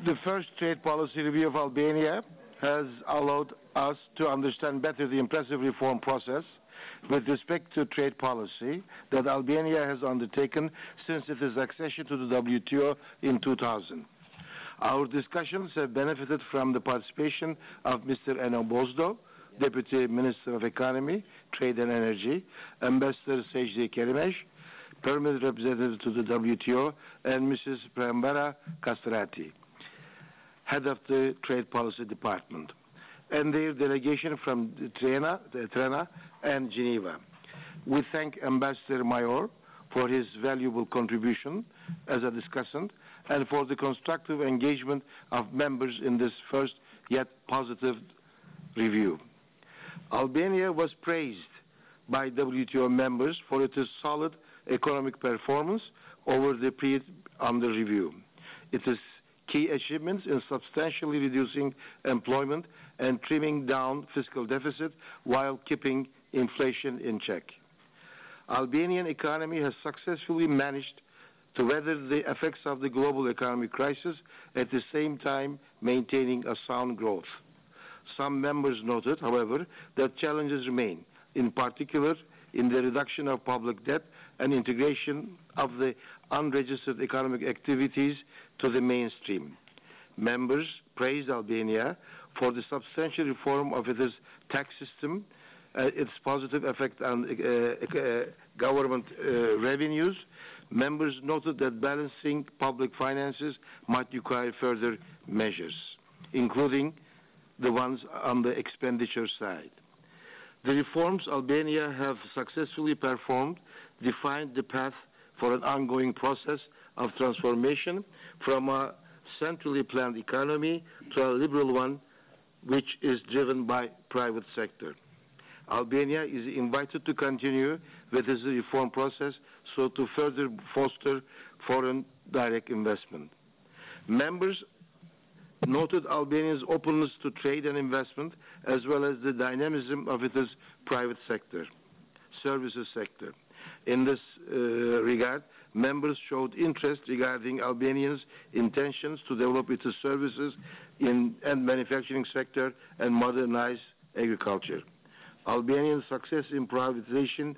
The first trade policy review of Albania has allowed us to understand better the impressive reform process with respect to trade policy that Albania has undertaken since its accession to the WTO in 2000. Our discussions have benefited from the participation of Mr. Eno Bozdo, Deputy Minister of Economy, Trade and Energy, Ambassador Secde Kerimesh, Permanent Representative to the WTO, and Mrs. Prembara Castrati, Head of the Trade Policy Department, and their delegation from Trena and Geneva. We thank Ambassador Mayor for his valuable contribution as a discussant and for the constructive engagement of members in this first yet positive review. Albania was praised by WTO members for its solid economic performance over the period under review. Its key achievements in substantially reducing employment and trimming down fiscal deficit while keeping inflation in check. Albanian economy has successfully managed to weather the effects of the global economic crisis, at the same time maintaining a sound growth. Some members noted, however, that challenges remain, in particular in the reduction of public debt and integration of the unregistered economic activities to the mainstream. Members praised Albania for the substantial reform of its tax system, its positive effect on government revenues. Members noted that balancing public finances might require further measures, including the ones on the expenditure side. The reforms Albania have successfully performed define the path for an ongoing process of transformation from a centrally planned economy to a liberal one which is driven by private sector. Albania is invited to continue with this reform process so to further foster foreign direct investment. Members noted Albania's openness to trade and investment as well as the dynamism of its private sector, services sector. In this regard, members showed interest regarding Albania's intentions to develop its services and manufacturing sector and modernize agriculture. Albania's success in privatizing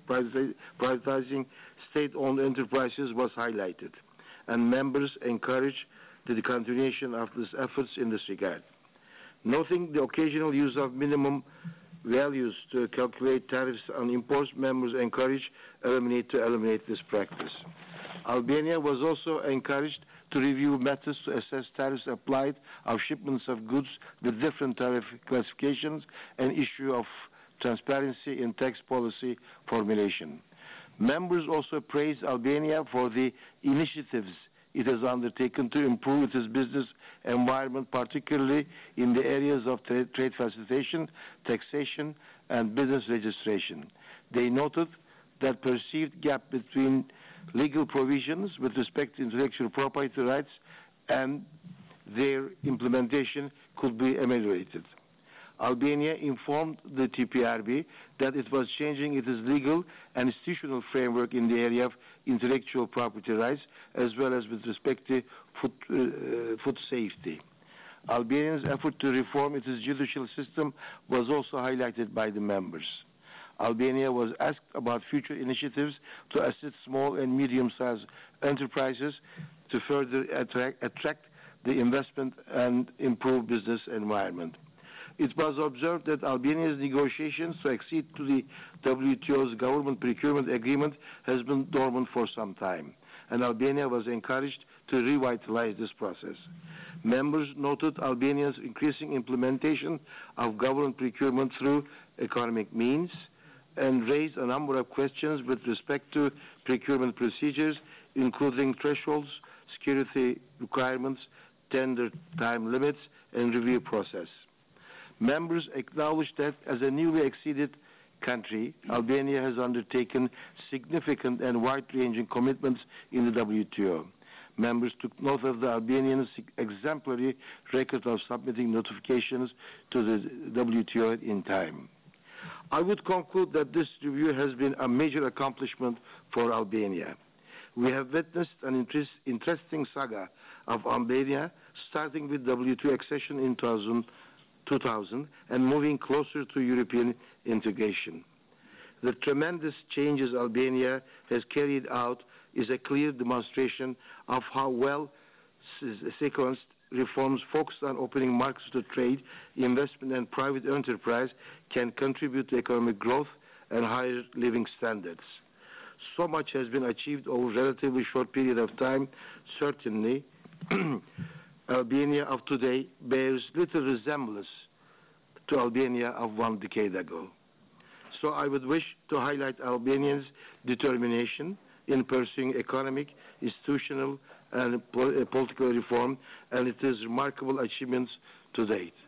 state-owned enterprises was highlighted, and members encouraged the continuation of these efforts in this regard. Noting the occasional use of minimum values to calculate tariffs on imports, members encouraged to eliminate this practice. Albania was also encouraged to review methods to assess tariffs applied of shipments of goods with different tariff classifications and issue of transparency in tax policy formulation. Members also praised Albania for the initiatives it has undertaken to improve its business environment, particularly in the areas of trade facilitation, taxation, and business registration. They noted that perceived gap between legal provisions with respect to intellectual property rights and their implementation could be ameliorated. Albania informed the TPRB that it was changing its legal and institutional framework in the area of intellectual property rights as well as with respect to food safety. Albania's effort to reform its judicial system was also highlighted by the members. Albania was asked about future initiatives to assist small and medium-sized enterprises to further attract the investment and improve business environment. It was observed that Albania's negotiations to accede to the WTO's government procurement agreement has been dormant for some time, and Albania was encouraged to revitalize this process. Members noted Albania's increasing implementation of government procurement through economic means and raised a number of questions with respect to procurement procedures, including thresholds, security requirements, tender time limits, and review process. Members acknowledged that as a newly acceded country, Albania has undertaken significant and wide-ranging commitments in the WTO. Members took note of the Albanian's exemplary record of submitting notifications to the WTO in time. I would conclude that this review has been a major accomplishment for Albania. We have witnessed an interesting saga of Albania, starting with WTO accession in 2000 and moving closer to European integration. The tremendous changes Albania has carried out is a clear demonstration of how well sequenced reforms focused on opening markets to trade, investment, and private enterprise can contribute to economic growth and higher living standards. So much has been achieved over a relatively short period of time. Certainly, Albania of today bears little resemblance to Albania of 1 decade ago. So I would wish to highlight Albanians' determination in pursuing economic, institutional, and political reform, and its remarkable achievements to date.